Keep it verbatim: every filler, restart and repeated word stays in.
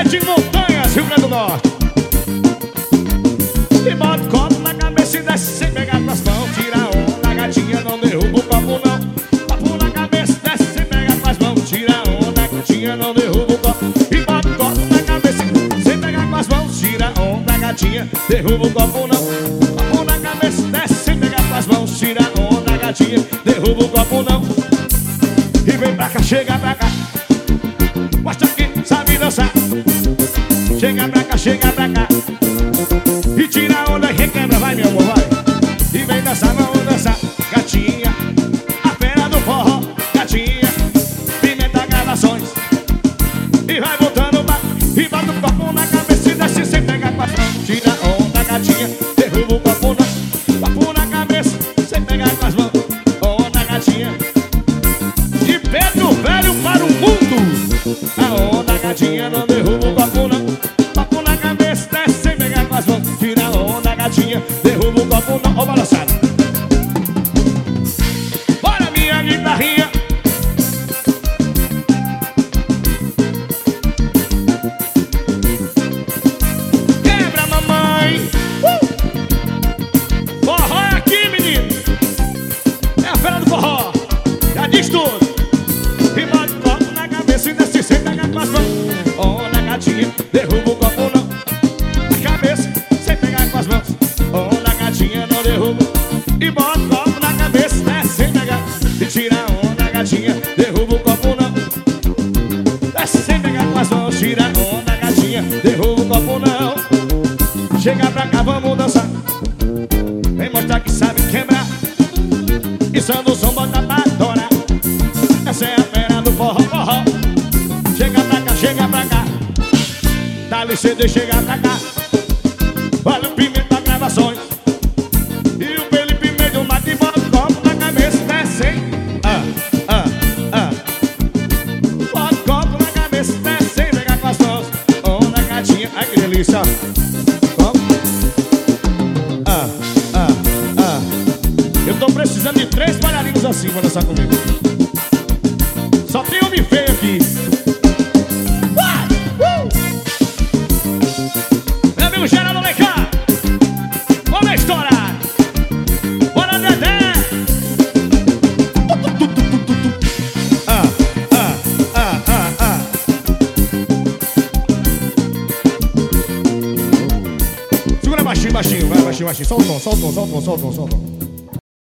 de Montanhas, Rio Grande do Norte. E bota o copo na cabeça e desce sem pegar com as mãos. Tira a onda, gatinha, não derruba o copo não. Copo na cabeça, desce sem pegar com as mãos. Tira a onda, gatinha, não derruba o copo. E bota o copo na cabeça sem pegar com as mãos. Tira a onda, gatinha, derruba o copo não. Copo na cabeça, desce sem pegar com as mãos. Tira a onda, gatinha, derruba o copo não. E vem pra cá, chega pra cá. Mostra que sabe dançar. Chega pra cá, chega pra cá. E tira a onda e requebra, vai meu amor, vai. E vem dançar, vamos dançar. Gatinha, a feira do forró. Gatinha, pimenta gravações. E vai voltando, vai. E bota o copo na cabeça e desce sem pegar com as mãos. Tira a onda, gatinha, derruba o copo na. Copo na cabeça, sem pegar com as mãos. Onda, gatinha. De Pedro Velho para o mundo. A onda, gatinha, não derruba o copo não. Copo na cabeça, desce sem pegar com as mãos. Tira a onda, gatinha, derruba o copo não. Ó, balançado. Bora, minha guitarrinha. Quebra, mamãe. uh! Forró é aqui, menino. É a feira do forró. Já diz tudo. E bota o copo na cabeça e desce sem pegar com as mãos. Onda, gatinha, derruba o copo não. Na cabeça, sem pegar com as mãos. Onda, gatinha, não derruba. E bota o copo na cabeça, desce sem pegar. E tira a onda, gatinha, derruba o copo não. Desce sem pegar com as mãos. Tira a onda, gatinha, derruba o copo não. Chega pra cá, vamos dançar. Vem mostrar que sabe quebrar. E só no som bota pra adorar. Essa é a fera do forró, forró. Chega pra cá, chega pra cá. Dá-lhe C D, chega pra cá. Olha o Pimenta Gravações. E o Felipe Meio mate e bota o copo na cabeça, desce, hein? Ah, ah, ah. Bota o copo na cabeça, desce, hein? Pega com as mãos. Onda, gatinha, ai que delícia. Vamos. Ah, ah, ah. Eu tô precisando de três bailarinos assim pra dançar comigo. Só tem homem feio aqui. Vai! Uh! Meu amigo Geraldo Lecar, vamos estourar. Bora, Dedé. Ah, ah, ah, ah, ah. Segura baixinho, baixinho, vai baixinho, baixinho. Solta o tom, solta o tom, solta o tom, solta o tom, solta o tom.